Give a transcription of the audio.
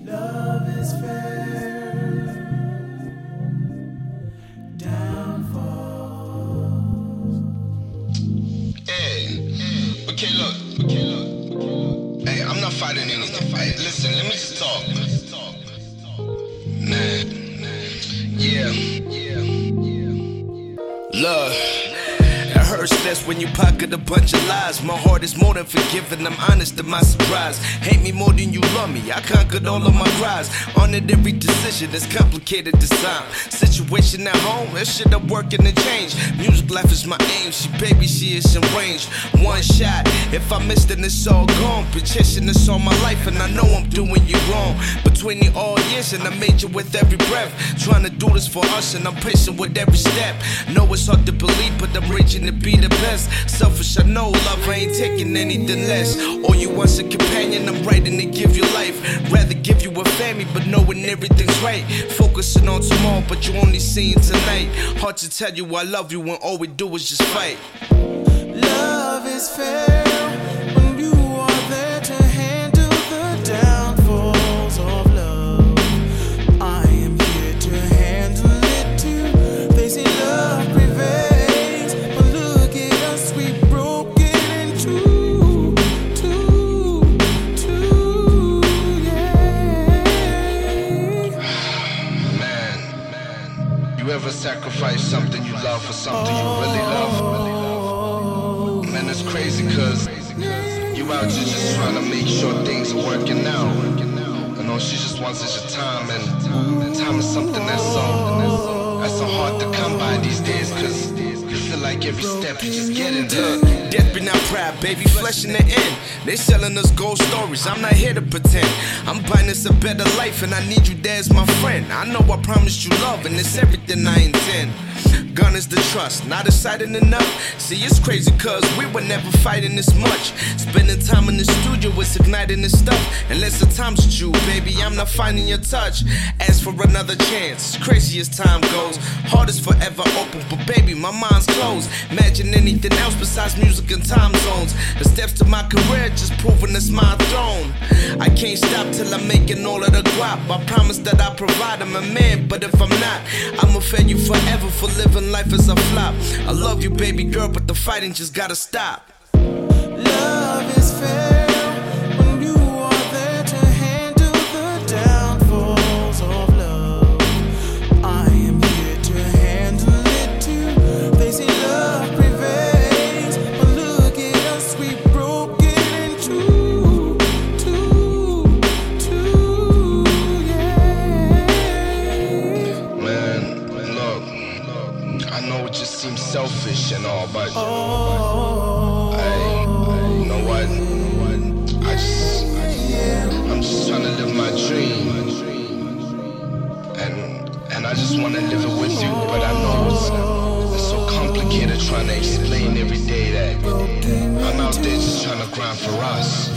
Love is fair. Downfalls. Hey, okay, look. Hey, I'm not fighting anything. Hey, listen, let me just talk. Man, yeah. Look. It hurts less when you pocket a bunch of lies. My heart is more than forgiving, I'm honest in my surprise. Hate me more than you love me, I conquered all of my cries. Honored every decision, it's complicated this time. Situation at home, that shit I'm working to change. Music life is my aim, she is in range. One shot, if I miss then it's all gone. Been chasing this all my life and I know I'm doing you wrong. Between the all years and I made you with every breath. Trying to do this for us and I'm patient with every step. Know it's hard to believe but I'm reaching to be the best. Selfish, I know, love, I ain't taking anything less. All you want's a companion, I'm writing to give you life. Rather give you a family, but knowing everything's right. Focusing on tomorrow, but you only seeing tonight. Hard to tell you I love you when all we do is just fight. Love is fair when you are there to handle the downfalls of love. I am here to handle it too. They say love prevails. You ever sacrifice something you love for something you really love? Man, it's crazy cause you out here just trying to make sure things are working out. And all she just wants is your time, and time is something that's so hard to come by these days cause you feel like every step you just get into. Death be not proud, baby, flesh in the end. They selling us gold stories, I'm not here to pretend. I'm buying us a better life and I need you there as my friend. I know I promised you love and it's everything I intend. Gun is the trust, not exciting enough. See, it's crazy cause we were never fighting this much. Spending time in the studio is igniting this stuff. Unless the time's due, baby, I'm not finding your touch. Ask for another chance, it's crazy as time goes. Heart is forever open, but baby, my mind's closed. Imagine anything else besides music and time zones. The steps to my career just proving it's my throne. I can't stop till I'm making all of the guap. I promise that I provide, I'm a man, but if I'm not, I'ma fail you forever for living life as a flop. I love you, baby girl, but the fighting just gotta stop. Love is fair when you are there to handle the downfalls of love. I am here to handle it too. They say love prevails, but look at us, we broke it in two, yeah. Man, look, I know it just seems selfish and all, but you know what? I'm just trying to live my dream, and I just want to live it with you. But I know it's so complicated trying to explain every day that I'm out there just trying to grind for us.